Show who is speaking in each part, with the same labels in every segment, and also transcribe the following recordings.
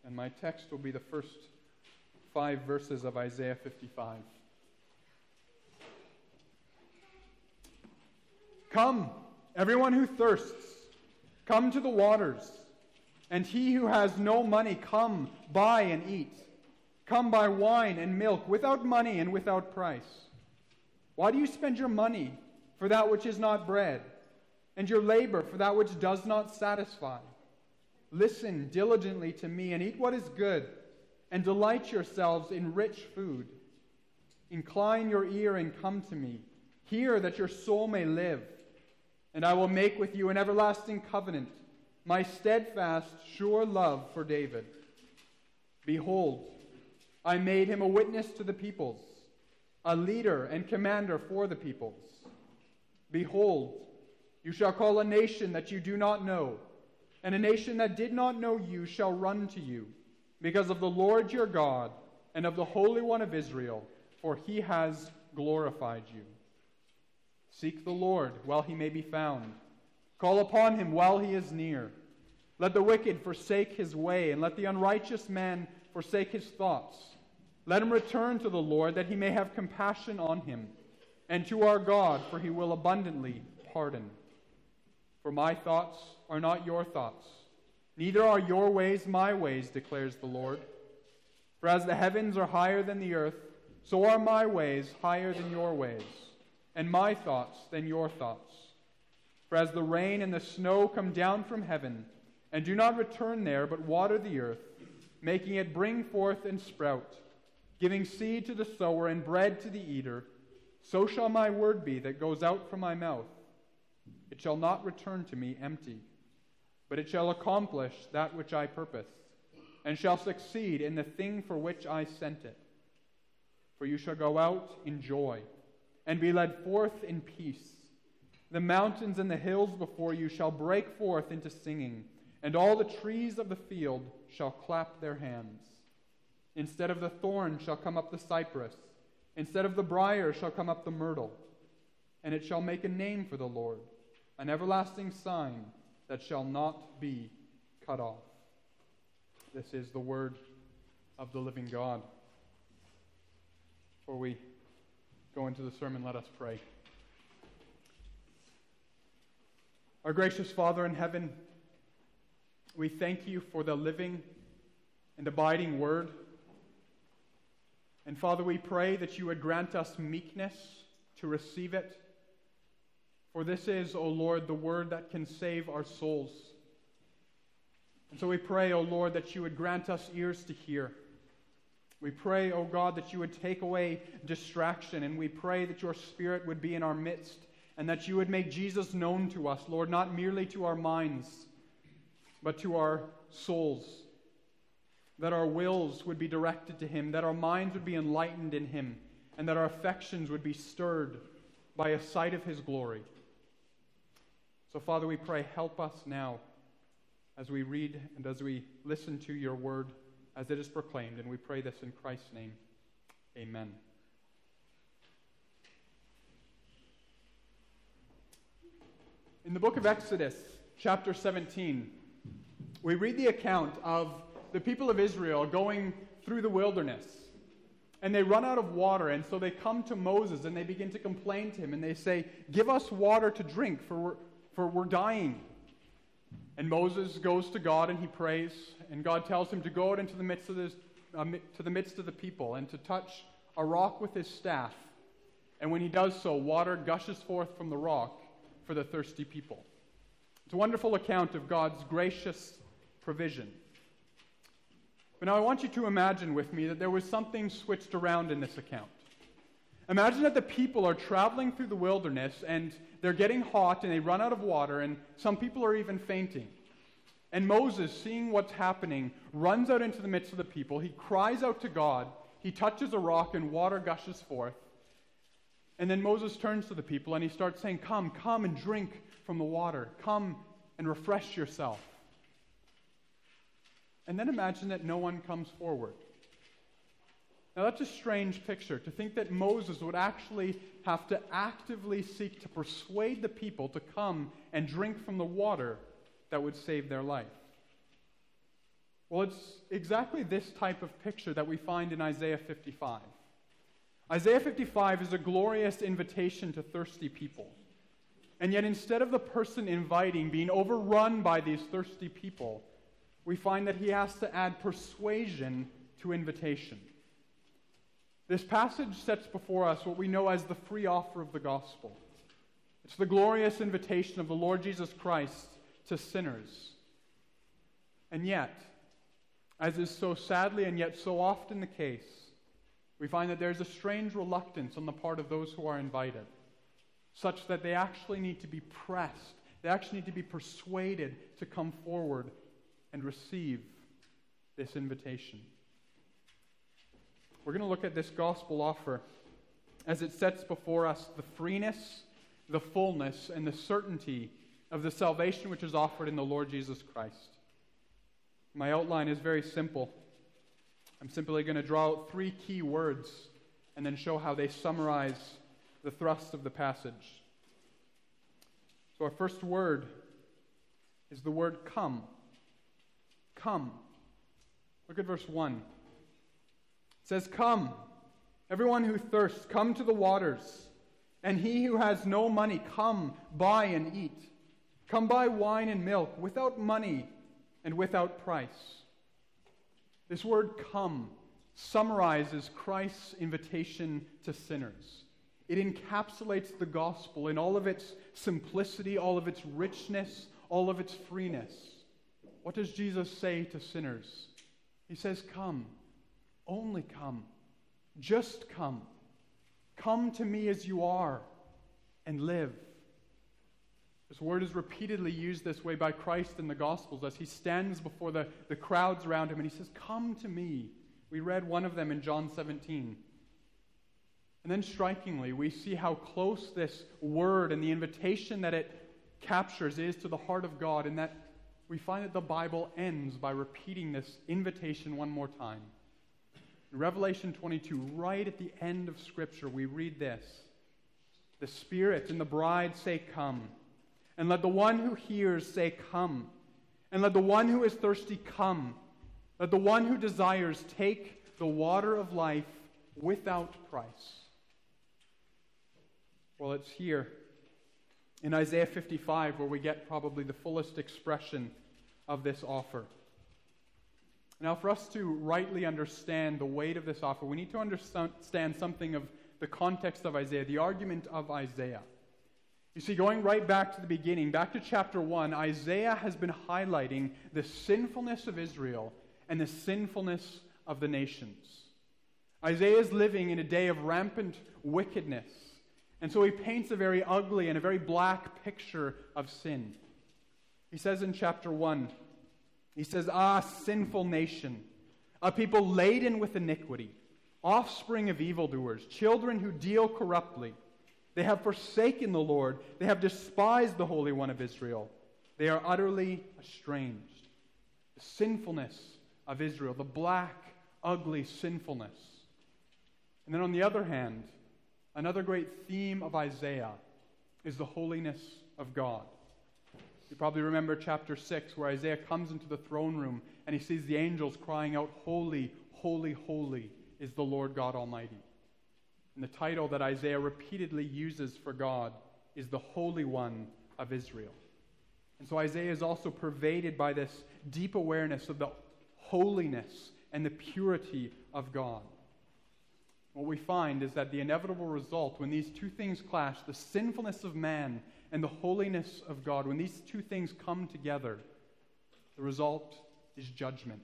Speaker 1: and my text will be the first 5 verses of Isaiah 55. Come, everyone who thirsts, come to the waters, and he who has no money, come, buy and eat. Come buy wine and milk without money and without price. Why do you spend your money for that which is not bread, and your labor for that which does not satisfy? Listen diligently to me and eat what is good, and delight yourselves in rich food. Incline your ear and come to me. Hear that your soul may live. And I will make with you an everlasting covenant, my steadfast, sure love for David. Behold, I made him a witness to the peoples, a leader and commander for the peoples. Behold, you shall call a nation that you do not know, and a nation that did not know you shall run to you, because of the Lord your God and of the Holy One of Israel, for he has glorified you. Seek the Lord while he may be found. Call upon him while he is near. Let the wicked forsake his way, and let the unrighteous man forsake his thoughts. Let him return to the Lord, that he may have compassion on him, and to our God, for he will abundantly pardon. For my thoughts are not your thoughts, neither are your ways my ways, declares the Lord. For as the heavens are higher than the earth, so are my ways higher than your ways, and my thoughts than your thoughts. For as the rain and the snow come down from heaven, and do not return there, but water the earth, making it bring forth and sprout, giving seed to the sower and bread to the eater, so shall my word be that goes out from my mouth. It shall not return to me empty, but it shall accomplish that which I purpose, and shall succeed in the thing for which I sent it. For you shall go out in joy, and be led forth in peace. The mountains and the hills before you shall break forth into singing, and all the trees of the field shall clap their hands. Instead of the thorn shall come up the cypress, instead of the brier shall come up the myrtle. And it shall make a name for the Lord, an everlasting sign that shall not be cut off. This is the word of the living God. Before we go into the sermon, let us pray. Our gracious Father in heaven, we thank you for the living and abiding word. And Father, we pray that you would grant us meekness to receive it. For this is, O Lord, the word that can save our souls. And so we pray, O Lord, that you would grant us ears to hear. We pray, O God, that you would take away distraction, and we pray that your Spirit would be in our midst, and that you would make Jesus known to us, Lord, not merely to our minds, but to our souls. That our wills would be directed to him, that our minds would be enlightened in him, and that our affections would be stirred by a sight of his glory. So, Father, we pray, help us now as we read and as we listen to your word as it is proclaimed. And we pray this in Christ's name. Amen. In the book of Exodus, chapter 17, we read the account of the people of Israel going through the wilderness. And they run out of water, and so they come to Moses and they begin to complain to him. And they say, "Give us water to drink, for we're dying." And Moses goes to God and he prays, and God tells him to go out into the midst of the people and to touch a rock with his staff. And when he does so, water gushes forth from the rock for the thirsty people. It's a wonderful account of God's gracious provision. But now I want you to imagine with me that there was something switched around in this account. Imagine that the people are traveling through the wilderness and they're getting hot and they run out of water, and some people are even fainting. And Moses, seeing what's happening, runs out into the midst of the people. He cries out to God. He touches a rock and water gushes forth. And then Moses turns to the people and he starts saying, come and drink from the water. Come and refresh yourself. And then imagine that no one comes forward. Now that's a strange picture, to think that Moses would actually have to actively seek to persuade the people to come and drink from the water that would save their life. Well, it's exactly this type of picture that we find in Isaiah 55. Isaiah 55 is a glorious invitation to thirsty people. And yet instead of the person inviting being overrun by these thirsty people, we find that he has to add persuasion to invitation. This passage sets before us what we know as the free offer of the gospel. It's the glorious invitation of the Lord Jesus Christ to sinners. And yet, as is so sadly and yet so often the case, we find that there's a strange reluctance on the part of those who are invited, such that they actually need to be pressed, they actually need to be persuaded to come forward and receive this invitation. We're going to look at this gospel offer as it sets before us the freeness, the fullness, and the certainty of the salvation which is offered in the Lord Jesus Christ. My outline is very simple. I'm simply going to draw out 3 key words and then show how they summarize the thrust of the passage. So our first word is the word come. Come. Look at verse 1. It says, "Come, everyone who thirsts, come to the waters. And he who has no money, come, buy and eat. Come buy wine and milk without money and without price." This word come summarizes Christ's invitation to sinners. It encapsulates the gospel in all of its simplicity, all of its richness, all of its freeness. What does Jesus say to sinners? He says, come, only come, just come. Come to me as you are and live. This word is repeatedly used this way by Christ in the Gospels as he stands before the crowds around him and he says, come to me. We read one of them in John 17. And then strikingly, we see how close this word and the invitation that it captures is to the heart of God, in that we find that the Bible ends by repeating this invitation one more time. In Revelation 22, right at the end of Scripture, we read this: "The Spirit and the bride say, come. And let the one who hears say, come. And let the one who is thirsty come. Let the one who desires take the water of life without price." Well, it's here in Isaiah 55 where we get probably the fullest expression of this offer. Now, for us to rightly understand the weight of this offer, we need to understand something of the context of Isaiah, the argument of Isaiah. You see, going right back to the beginning, back to chapter 1, Isaiah has been highlighting the sinfulness of Israel and the sinfulness of the nations. Isaiah is living in a day of rampant wickedness, and so he paints a very ugly and a very black picture of sin. He says in chapter 1, he says, "Ah, sinful nation, a people laden with iniquity, offspring of evildoers, children who deal corruptly. They have forsaken the Lord. They have despised the Holy One of Israel. They are utterly estranged." The sinfulness of Israel, the black, ugly sinfulness. And then on the other hand, another great theme of Isaiah is the holiness of God. You probably remember chapter 6, where Isaiah comes into the throne room and he sees the angels crying out, "Holy, holy, holy is the Lord God Almighty." And the title that Isaiah repeatedly uses for God is the Holy One of Israel. And so Isaiah is also pervaded by this deep awareness of the holiness and the purity of God. What we find is that the inevitable result, when these two things clash, the sinfulness of man and the holiness of God, when these two things come together, the result is judgment.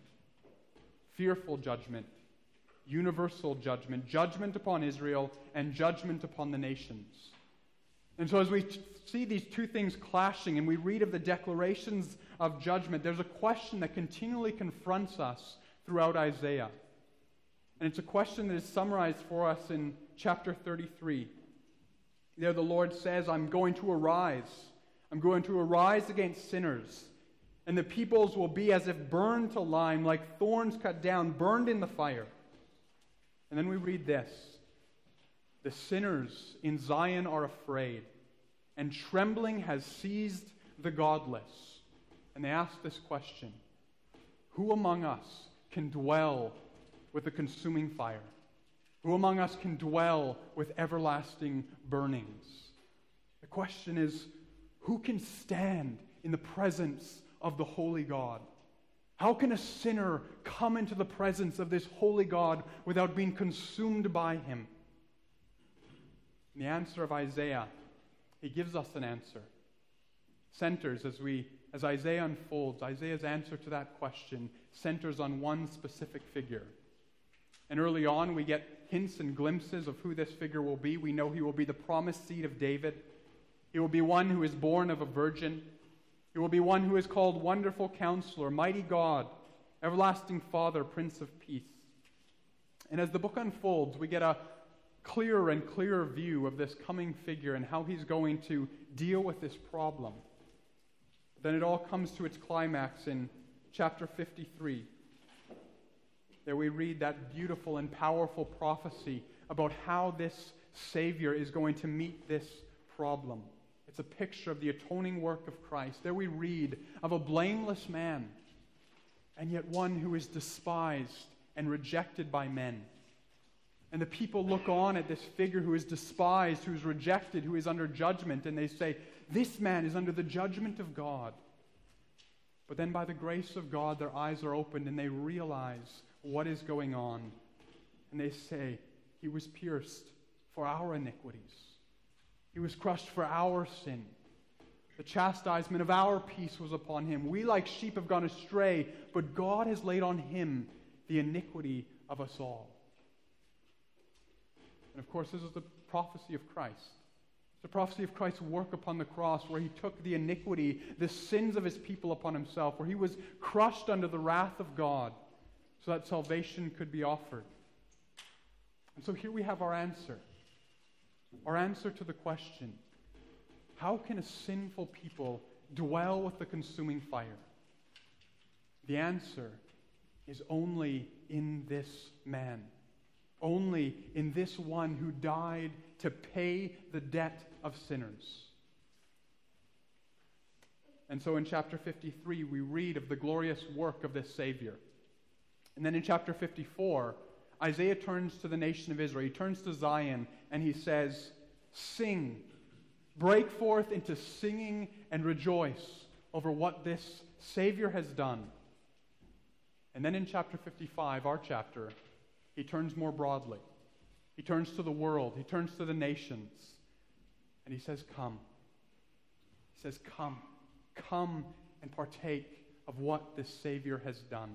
Speaker 1: Fearful judgment, universal judgment, judgment upon Israel and judgment upon the nations. And so as we see these two things clashing and we read of the declarations of judgment, there's a question that continually confronts us throughout Isaiah. And it's a question that is summarized for us in chapter 33. There the Lord says, I'm going to arise against sinners, and the peoples will be as if burned to lime, like thorns cut down, burned in the fire. And then we read this: "The sinners in Zion are afraid, and trembling has seized the godless." And they ask this question: Who among us can dwell with the consuming fire? Who among us can dwell with everlasting burnings? The question is, who can stand in the presence of the holy God? How can a sinner come into the presence of this holy God without being consumed by him? In the answer of Isaiah, he gives us an answer. Centers, as Isaiah unfolds, Isaiah's answer to that question centers on one specific figure. And early on, we get hints and glimpses of who this figure will be. We know he will be the promised seed of David. He will be one who is born of a virgin. He will be one who is called Wonderful Counselor, Mighty God, Everlasting Father, Prince of Peace. And as the book unfolds, we get a clearer and clearer view of this coming figure and how he's going to deal with this problem. Then it all comes to its climax in chapter 53. There we read that beautiful and powerful prophecy about how this Savior is going to meet this problem. It's a picture of the atoning work of Christ. There we read of a blameless man, and yet one who is despised and rejected by men. And the people look on at this figure who is despised, who is rejected, who is under judgment, and they say, this man is under the judgment of God. But then by the grace of God, their eyes are opened and they realize what is going on. And they say, he was pierced for our iniquities. He was crushed for our sin. The chastisement of our peace was upon him. We like sheep have gone astray, but God has laid on him the iniquity of us all. And of course, this is the prophecy of Christ. The prophecy of Christ's work upon the cross, where he took the iniquity, the sins of his people upon himself, where he was crushed under the wrath of God so that salvation could be offered. And so here we have our answer to the question, how can a sinful people dwell with the consuming fire? The answer is only in this man, only in this one who died to pay the debt of sinners. And so in chapter 53, we read of the glorious work of this Savior. And then in chapter 54, Isaiah turns to the nation of Israel. He turns to Zion and he says, sing, break forth into singing and rejoice over what this Savior has done. And then in chapter 55, our chapter, he turns more broadly. He turns to the world. He turns to the nations. And he says, come. He says, come. Come and partake of what this Savior has done.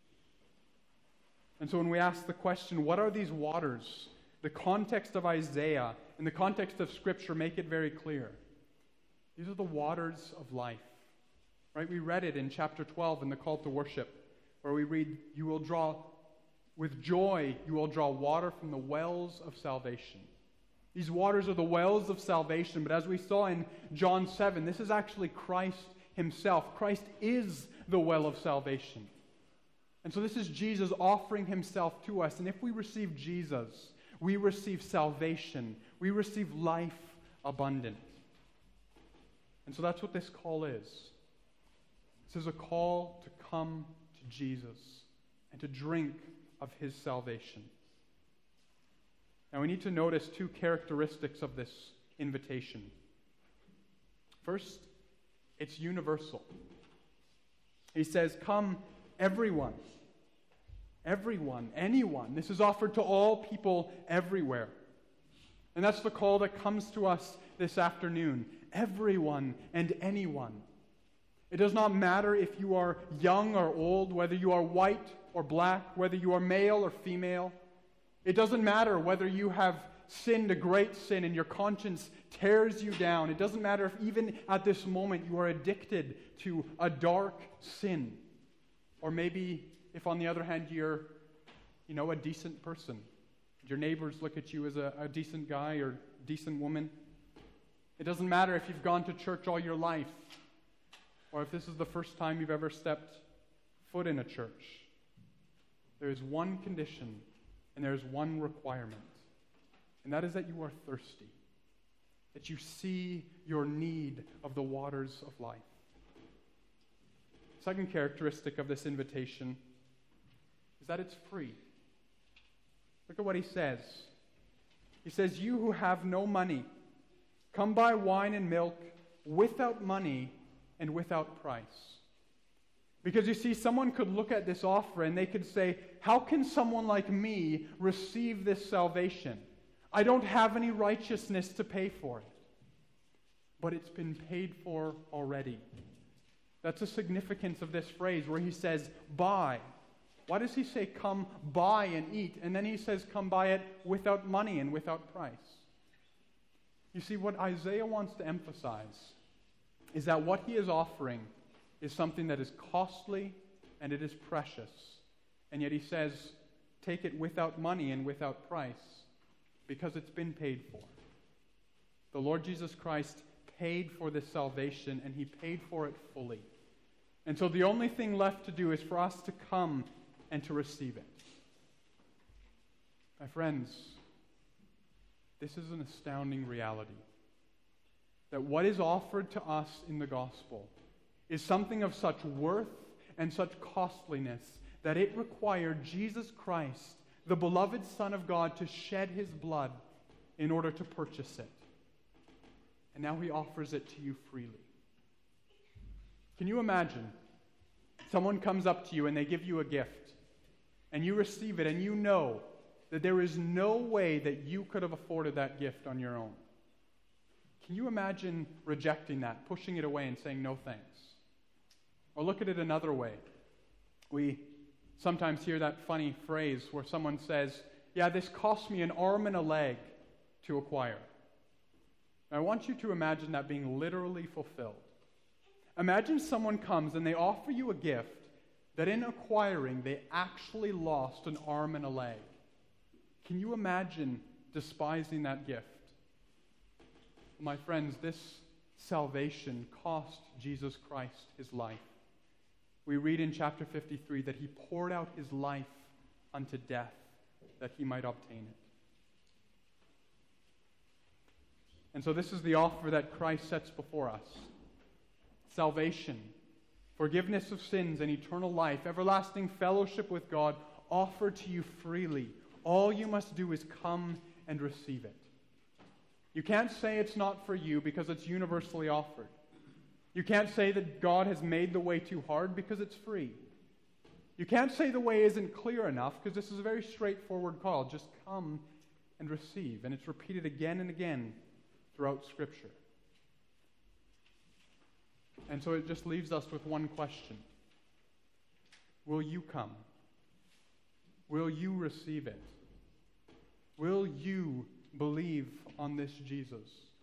Speaker 1: And so when we ask the question, what are these waters? The context of Isaiah and the context of Scripture make it very clear. These are the waters of life. Right? We read it in chapter 12 in the call to worship, where we read, you will draw with joy, you will draw water from the wells of salvation. These waters are the wells of salvation, but as we saw in John 7, this is actually Christ himself. Christ is the well of salvation. And so this is Jesus offering himself to us. And if we receive Jesus, we receive salvation. We receive life abundant. And so that's what this call is. This is a call to come to Jesus and to drink of his salvation. Now we need to notice two characteristics of this invitation. First, it's universal. He says, come everyone. Everyone, anyone. This is offered to all people everywhere. And that's the call that comes to us this afternoon. Everyone and anyone. It does not matter if you are young or old, whether you are white or black, whether you are male or female. It doesn't matter whether you have sinned a great sin and your conscience tears you down. It doesn't matter if even at this moment you are addicted to a dark sin. Or maybe if on the other hand you're, a decent person. Your neighbors look at you as a decent guy or decent woman. It doesn't matter if you've gone to church all your life or if this is the first time you've ever stepped foot in a church. There is one condition and there is one requirement, and that is that you are thirsty, that you see your need of the waters of life. This second characteristic of this invitation is that it's free. Look at what he says. He says, "You who have no money, come buy wine and milk without money and without price." Because you see, someone could look at this offer and they could say, how can someone like me receive this salvation? I don't have any righteousness to pay for it. But it's been paid for already. That's the significance of this phrase where he says, buy. Why does he say, come buy and eat? And then he says, come buy it without money and without price. You see, what Isaiah wants to emphasize is that what he is offering is something that is costly and it is precious. And yet he says, take it without money and without price because it's been paid for. The Lord Jesus Christ paid for this salvation and he paid for it fully. And so the only thing left to do is for us to come and to receive it. My friends, this is an astounding reality. That what is offered to us in the gospel is something of such worth and such costliness that it required Jesus Christ, the beloved Son of God, to shed his blood in order to purchase it. And now he offers it to you freely. Can you imagine? Someone comes up to you and they give you a gift, and you receive it, and you know that there is no way that you could have afforded that gift on your own. Can you imagine rejecting that, pushing it away and saying no thanks? Or look at it another way. We sometimes hear that funny phrase where someone says, yeah, this cost me an arm and a leg to acquire. I want you to imagine that being literally fulfilled. Imagine someone comes and they offer you a gift that in acquiring they actually lost an arm and a leg. Can you imagine despising that gift? My friends, this salvation cost Jesus Christ his life. We read in chapter 53 that he poured out his life unto death that he might obtain it. And so this is the offer that Christ sets before us. Salvation, forgiveness of sins and eternal life, everlasting fellowship with God, offered to you freely. All you must do is come and receive it. You can't say it's not for you because it's universally offered. You can't say that God has made the way too hard because it's free. You can't say the way isn't clear enough because this is a very straightforward call. Just come and receive. And it's repeated again and again throughout Scripture. And so it just leaves us with one question. Will you come? Will you receive it? Will you believe on this Jesus?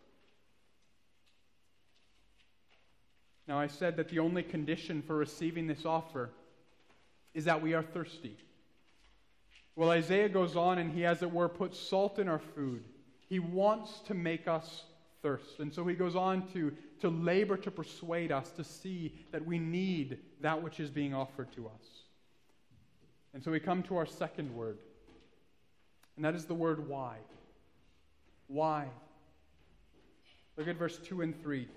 Speaker 1: Now, I said that the only condition for receiving this offer is that we are thirsty. Well, Isaiah goes on and he, as it were, puts salt in our food. He wants to make us thirst. And so he goes on to labor to persuade us to see that we need that which is being offered to us. And so we come to our second word, and that is the word why. Why? Look at verse 2 and 3.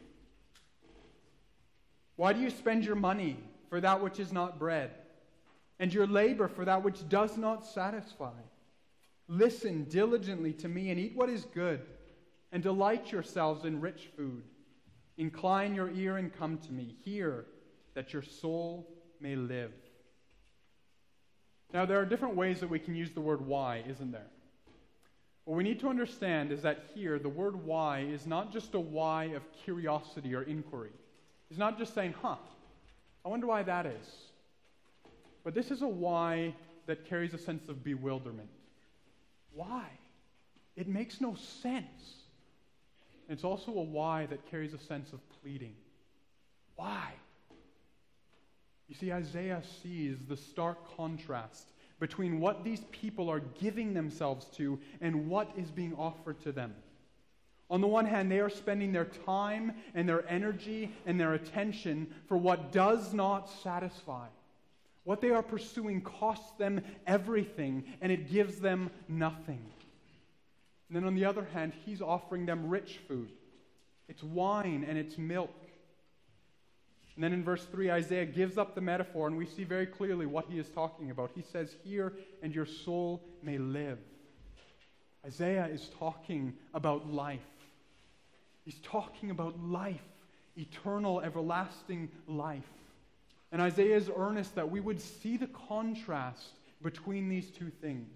Speaker 1: Why do you spend your money for that which is not bread, and your labor for that which does not satisfy? Listen diligently to me and eat what is good, and delight yourselves in rich food. Incline your ear and come to me. Hear that your soul may live. Now, there are different ways that we can use the word why, isn't there? What we need to understand is that here, the word why is not just a why of curiosity or inquiry. It's not just saying, I wonder why that is. But this is a why that carries a sense of bewilderment. Why? It makes no sense. It's also a why that carries a sense of pleading. Why? You see, Isaiah sees the stark contrast between what these people are giving themselves to and what is being offered to them. On the one hand, they are spending their time and their energy and their attention for what does not satisfy. What they are pursuing costs them everything, and it gives them nothing. And then on the other hand, he's offering them rich food. It's wine and it's milk. And then in verse 3, Isaiah gives up the metaphor, and we see very clearly what he is talking about. He says, "Hear, and your soul may live." Isaiah is talking about life. He's talking about life, eternal, everlasting life. And Isaiah is earnest that we would see the contrast between these two things.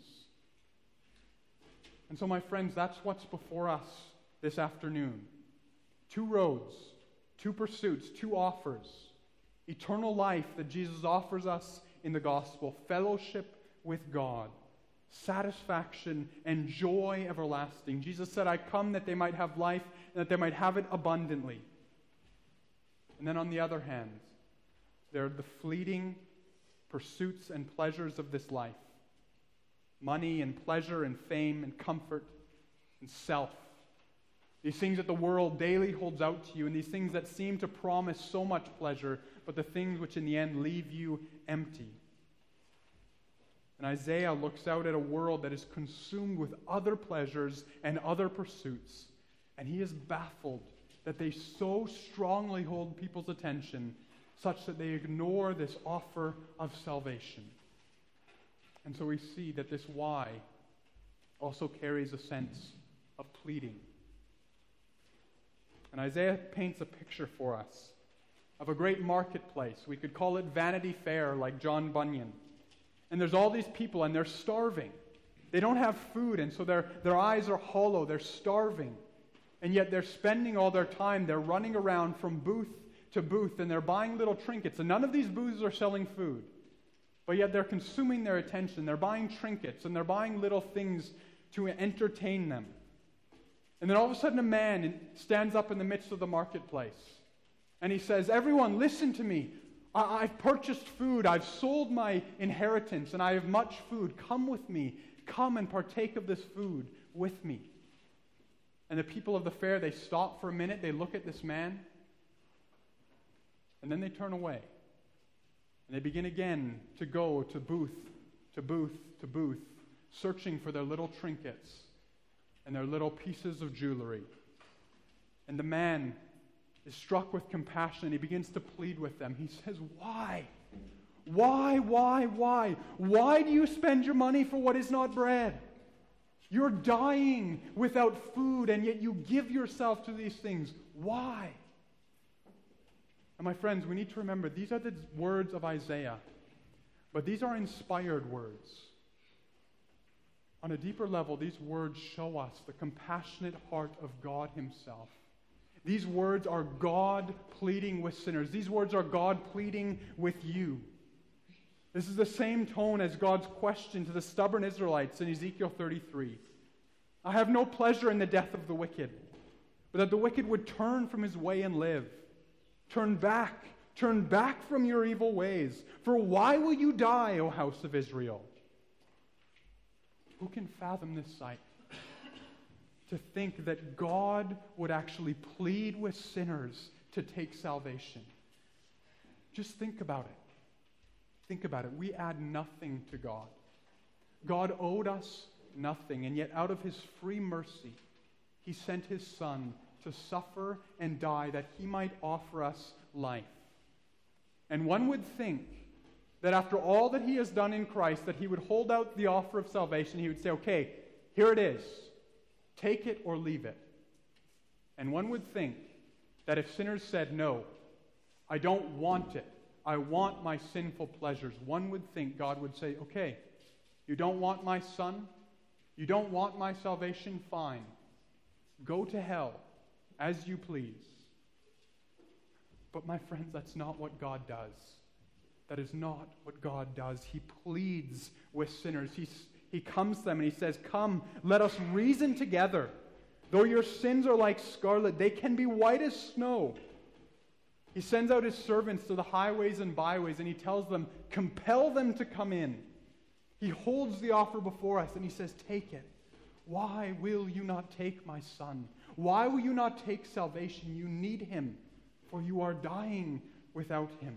Speaker 1: And so, my friends, that's what's before us this afternoon. Two roads, two pursuits, two offers. Eternal life that Jesus offers us in the gospel, fellowship with God, satisfaction and joy everlasting. Jesus said, "I come that they might have life and that they might have it abundantly." And then on the other hand, there are the fleeting pursuits and pleasures of this life. Money and pleasure and fame and comfort and self. These things that the world daily holds out to you, and these things that seem to promise so much pleasure, but the things which in the end leave you empty. And Isaiah looks out at a world that is consumed with other pleasures and other pursuits, and he is baffled that they so strongly hold people's attention such that they ignore this offer of salvation. And so we see that this why also carries a sense of pleading. And Isaiah paints a picture for us of a great marketplace. We could call it Vanity Fair, like John Bunyan. And there's all these people, and they're starving. They don't have food, and so their eyes are hollow. They're starving. And yet they're spending all their time. They're running around from booth to booth, and they're buying little trinkets. And none of these booths are selling food. But yet they're consuming their attention. They're buying trinkets, and they're buying little things to entertain them. And then all of a sudden a man stands up in the midst of the marketplace. And he says, "Everyone, listen to me. I've purchased food. I've sold my inheritance, and I have much food. Come with me. Come and partake of this food with me." And the people of the fair, they stop for a minute. They look at this man. And then they turn away. And they begin again to go to booth, to booth, to booth, searching for their little trinkets and their little pieces of jewelry. And the man is struck with compassion, and he begins to plead with them. He says, "Why? Why? Why do you spend your money for what is not bread? You're dying without food, and yet you give yourself to these things. Why?" And my friends, we need to remember, these are the words of Isaiah, but these are inspired words. On a deeper level, these words show us the compassionate heart of God himself. These words are God pleading with sinners. These words are God pleading with you. This is the same tone as God's question to the stubborn Israelites in Ezekiel 33. "I have no pleasure in the death of the wicked, but that the wicked would turn from his way and live. Turn back from your evil ways. For why will you die, O house of Israel?" Who can fathom this sight? To think that God would actually plead with sinners to take salvation. Just think about it. Think about it. We add nothing to God. God owed us nothing, and yet out of his free mercy, he sent his Son to suffer and die that he might offer us life. And one would think that after all that he has done in Christ, that he would hold out the offer of salvation. He would say, "Okay, here it is. Take it or leave it." And one would think that if sinners said, "No, I don't want it. I want my sinful pleasures," one would think God would say, "Okay, you don't want my Son? You don't want my salvation? Fine. Go to hell as you please." But my friends, that's not what God does. That is not what God does. He pleads with sinners. He comes to them and he says, "Come, let us reason together. Though your sins are like scarlet, they can be white as snow." He sends out his servants to the highways and byways, and he tells them, "Compel them to come in." He holds the offer before us and he says, "Take it. Why will you not take my Son? Why will you not take salvation? You need him, for you are dying without him."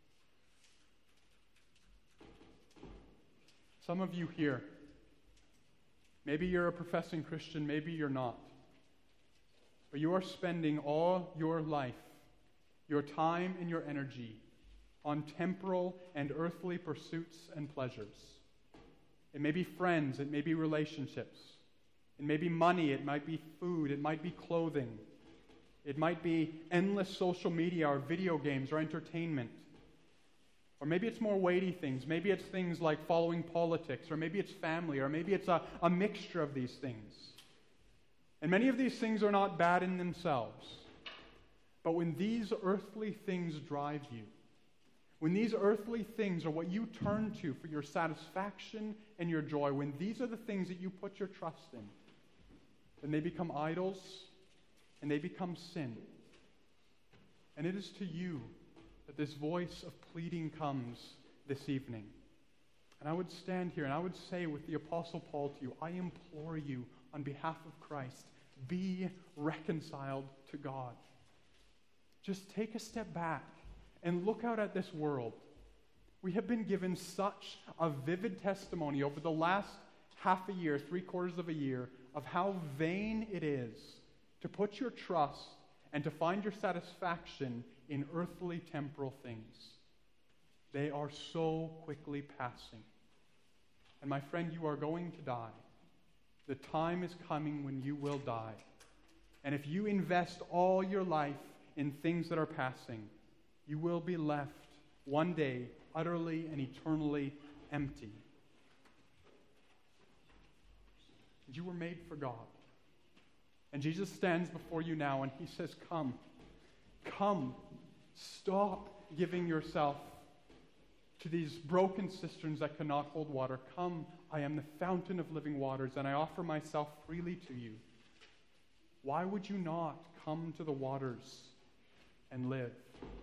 Speaker 1: Some of you here, maybe you're a professing Christian, maybe you're not, but you are spending all your life your time and your energy on temporal and earthly pursuits and pleasures. It may be friends, it may be relationships, it may be money, it might be food, it might be clothing, it might be endless social media or video games or entertainment. Or maybe it's more weighty things. Maybe it's things like following politics, or maybe it's family, or maybe it's a mixture of these things. And many of these things are not bad in themselves. But when these earthly things drive you, when these earthly things are what you turn to for your satisfaction and your joy, when these are the things that you put your trust in, then they become idols and they become sin. And it is to you that this voice of pleading comes this evening. And I would stand here and I would say with the Apostle Paul to you, I implore you on behalf of Christ, be reconciled to God. Just take a step back and look out at this world. We have been given such a vivid testimony over the last half a year, 3/4 of a year, of how vain it is to put your trust and to find your satisfaction in earthly temporal things. They are so quickly passing. And my friend, you are going to die. The time is coming when you will die. And if you invest all your life in things that are passing, you will be left one day utterly and eternally empty. You were made for God. And Jesus stands before you now and he says, come. Come. Stop giving yourself to these broken cisterns that cannot hold water. Come, I am the fountain of living waters, and I offer myself freely to you. Why would you not come to the waters and live?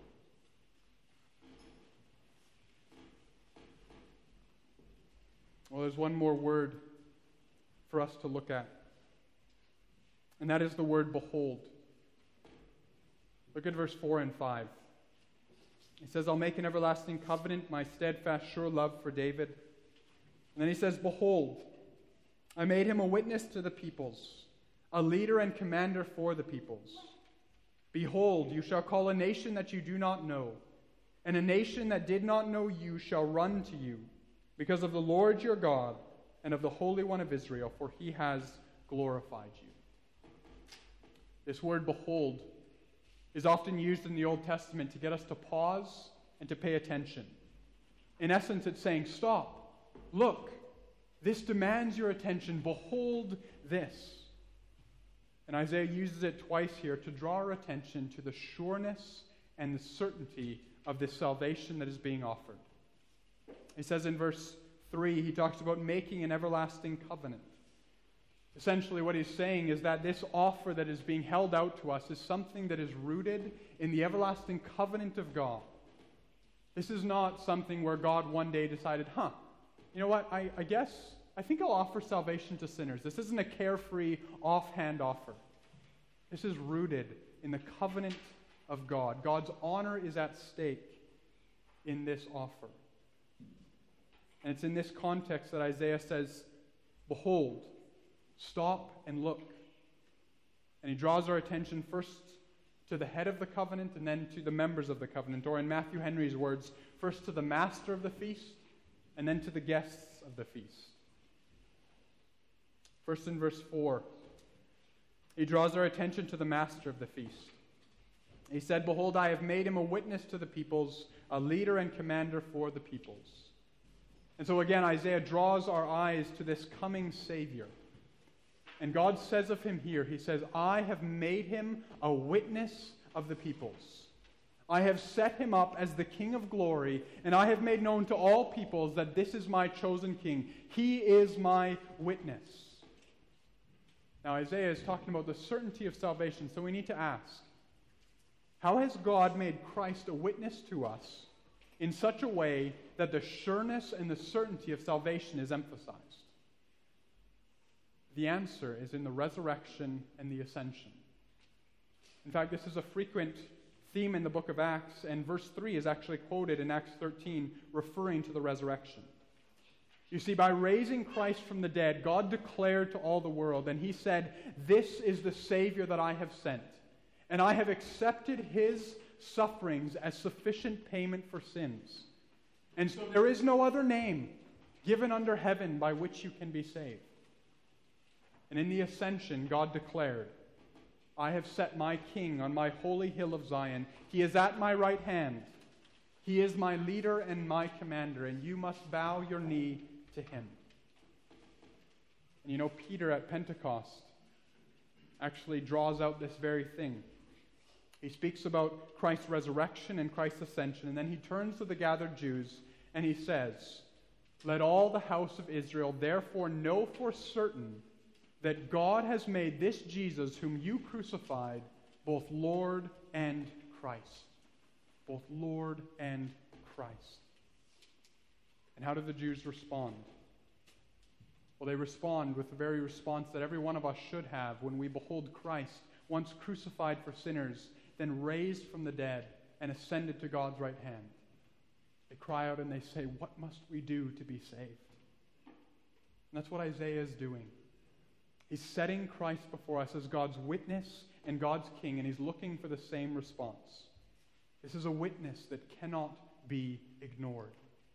Speaker 1: Well, there's one more word for us to look at, and that is the word behold. Look at verse 4 and 5. He says, I'll make an everlasting covenant, my steadfast, sure love for David. And then he says, behold, I made him a witness to the peoples, a leader and commander for the peoples. Behold, you shall call a nation that you do not know, and a nation that did not know you shall run to you, because of the Lord your God and of the Holy One of Israel, for he has glorified you. This word behold is often used in the Old Testament to get us to pause and to pay attention. In essence, it's saying, stop, look, this demands your attention, behold this. And Isaiah uses it twice here to draw our attention to the sureness and the certainty of this salvation that is being offered. He says in verse 3, he talks about making an everlasting covenant. Essentially what he's saying is that this offer that is being held out to us is something that is rooted in the everlasting covenant of God. This is not something where God one day decided, you know what, I think I'll offer salvation to sinners. This isn't a carefree, offhand offer. This is rooted in the covenant of God. God's honor is at stake in this offer. And it's in this context that Isaiah says, behold, stop and look. And he draws our attention first to the head of the covenant and then to the members of the covenant. Or in Matthew Henry's words, first to the master of the feast and then to the guests of the feast. First in verse 4, he draws our attention to the master of the feast. He said, behold, I have made him a witness to the peoples, a leader and commander for the peoples. And so again, Isaiah draws our eyes to this coming Savior. And God says of him here, he says, I have made him a witness of the peoples. I have set him up as the King of glory, and I have made known to all peoples that this is my chosen king. He is my witness. Now Isaiah is talking about the certainty of salvation, so we need to ask, how has God made Christ a witness to us in such a way that the sureness and the certainty of salvation is emphasized? The answer is in the resurrection and the ascension. In fact, this is a frequent theme in the book of Acts, and verse 3 is actually quoted in Acts 13, referring to the resurrection. You see, by raising Christ from the dead, God declared to all the world, and he said, this is the Savior that I have sent, and I have accepted his sufferings as sufficient payment for sins. And so there is no other name given under heaven by which you can be saved. And in the ascension, God declared, I have set my king on my holy hill of Zion. He is at my right hand. He is my leader and my commander, and you must bow your knee to him. And you know, Peter at Pentecost actually draws out this very thing. He speaks about Christ's resurrection and Christ's ascension, and then he turns to the gathered Jews and he says, let all the house of Israel therefore know for certain that God has made this Jesus whom you crucified both Lord and Christ. Both Lord and Christ. And how do the Jews respond? Well, they respond with the very response that every one of us should have when we behold Christ, once crucified for sinners, then raised from the dead and ascended to God's right hand. They cry out and they say, what must we do to be saved? And that's what Isaiah is doing. He's setting Christ before us as God's witness and God's king, and he's looking for the same response. This is a witness that cannot be ignored.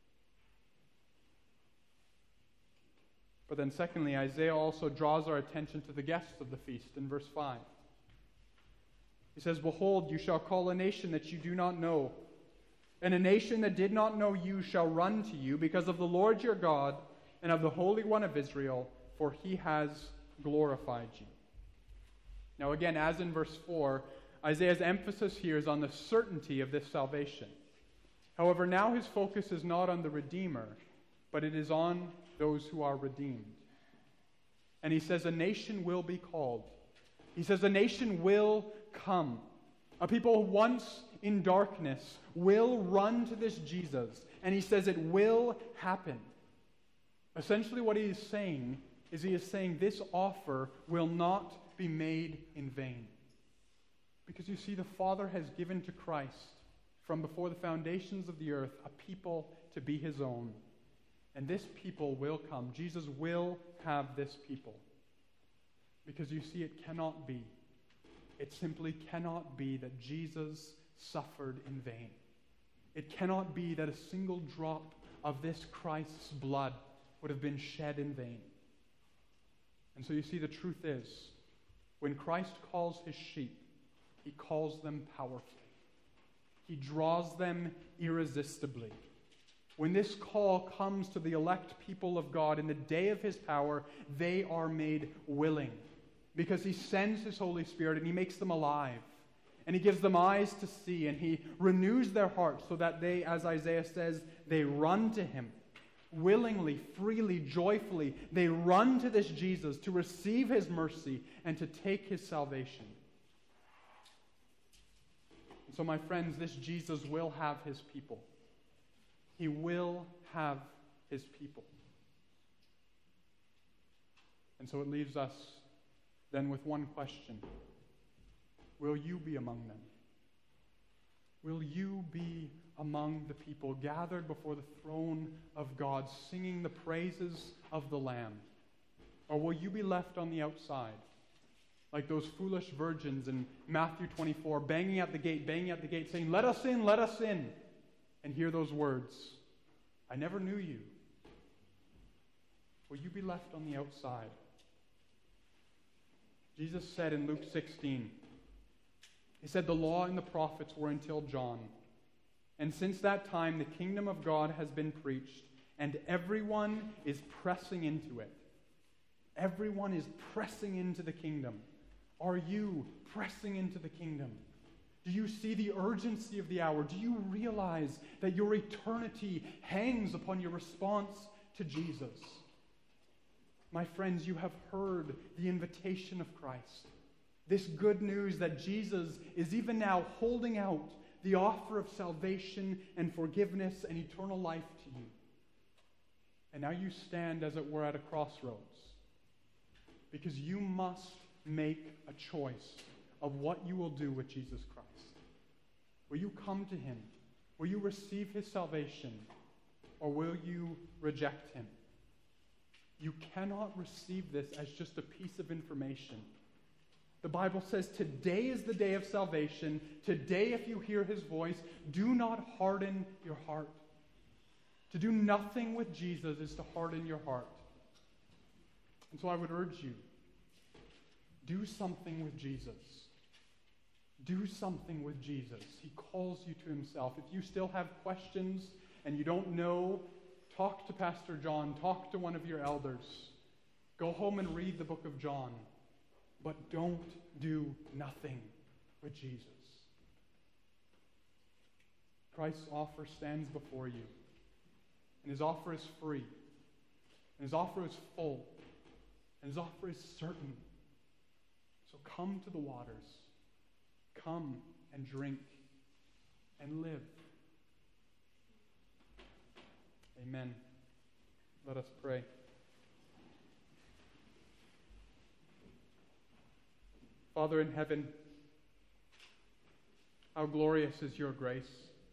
Speaker 1: But then secondly, Isaiah also draws our attention to the guests of the feast in verse 5. He says, behold, you shall call a nation that you do not know, and a nation that did not know you shall run to you because of the Lord your God and of the Holy One of Israel, for he has glorified you. Now again, as in verse 4, Isaiah's emphasis here is on the certainty of this salvation. However, now his focus is not on the Redeemer, but it is on those who are redeemed. And he says a nation will be called. He says a nation will come. A people once in darkness will run to this Jesus. And he says it will happen. Essentially what he is saying is this offer will not be made in vain. Because you see, the Father has given to Christ from before the foundations of the earth a people to be his own. And this people will come. Jesus will have this people. Because you see, it cannot be. It simply cannot be that Jesus suffered in vain. It cannot be that a single drop of this Christ's blood would have been shed in vain. And so you see, the truth is, when Christ calls his sheep, he calls them powerfully. He draws them irresistibly. When this call comes to the elect people of God in the day of his power, they are made willing because he sends his Holy Spirit and he makes them alive. And he gives them eyes to see, and he renews their hearts so that they, as Isaiah says, they run to him. Willingly, freely, joyfully, they run to this Jesus to receive his mercy and to take his salvation. And so, my friends, this Jesus will have his people. He will have his people. And so it leaves us then with one question. Will you be among them? Will you be among the people gathered before the throne of God, singing the praises of the Lamb? Or will you be left on the outside, like those foolish virgins in Matthew 24, banging at the gate, saying, let us in, and hear those words, I never knew you. Will you be left on the outside? Jesus said in Luke 16, he said, the law and the prophets were until John. And since that time, the kingdom of God has been preached, and everyone is pressing into it. Everyone is pressing into the kingdom. Are you pressing into the kingdom? Do you see the urgency of the hour? Do you realize that your eternity hangs upon your response to Jesus? My friends, you have heard the invitation of Christ. This good news that Jesus is even now holding out the offer of salvation and forgiveness and eternal life to you. And now you stand, as it were, at a crossroads. Because you must make a choice of what you will do with Jesus Christ. Will you come to him? Will you receive his salvation? Or will you reject him? You cannot receive this as just a piece of information. The Bible says today is the day of salvation. Today, if you hear his voice, do not harden your heart. To do nothing with Jesus is to harden your heart. And so I would urge you, do something with Jesus. Do something with Jesus. He calls you to himself. If you still have questions and you don't know, talk to Pastor John. Talk to one of your elders. Go home and read the book of John. But don't do nothing with Jesus. Christ's offer stands before you. And his offer is free. And his offer is full. And his offer is certain. So come to the waters. Come and drink and live. Amen. Let us pray. Father in heaven, how glorious is your grace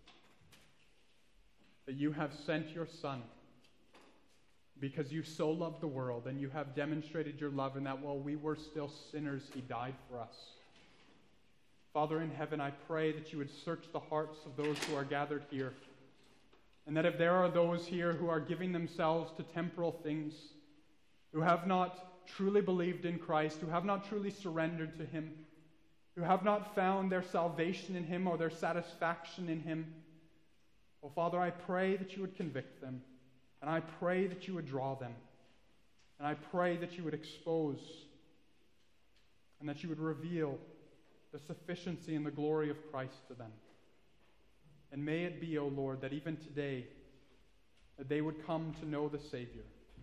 Speaker 1: that you have sent your Son because you so loved the world, and you have demonstrated your love in that while we were still sinners, he died for us. Father in heaven, I pray that you would search the hearts of those who are gathered here, and that if there are those here who are giving themselves to temporal things, who have not truly believed in Christ, who have not truly surrendered to him, who have not found their salvation in him or their satisfaction in him, oh Father, I pray that you would convict them, and I pray that you would draw them, and I pray that you would expose, and that you would reveal the sufficiency and the glory of Christ to them. And may it be, O Lord, that even today, that they would come to know the Savior.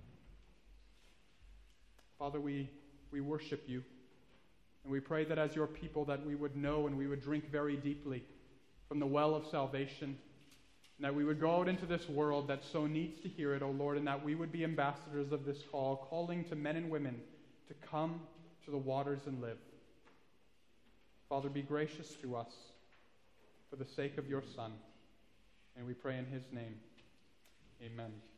Speaker 1: Father, we worship you, and we pray that as your people that we would know and we would drink very deeply from the well of salvation, and that we would go out into this world that so needs to hear it, O Lord, and that we would be ambassadors of this call, calling to men and women to come to the waters and live. Father, be gracious to us for the sake of your Son, and we pray in his name. Amen.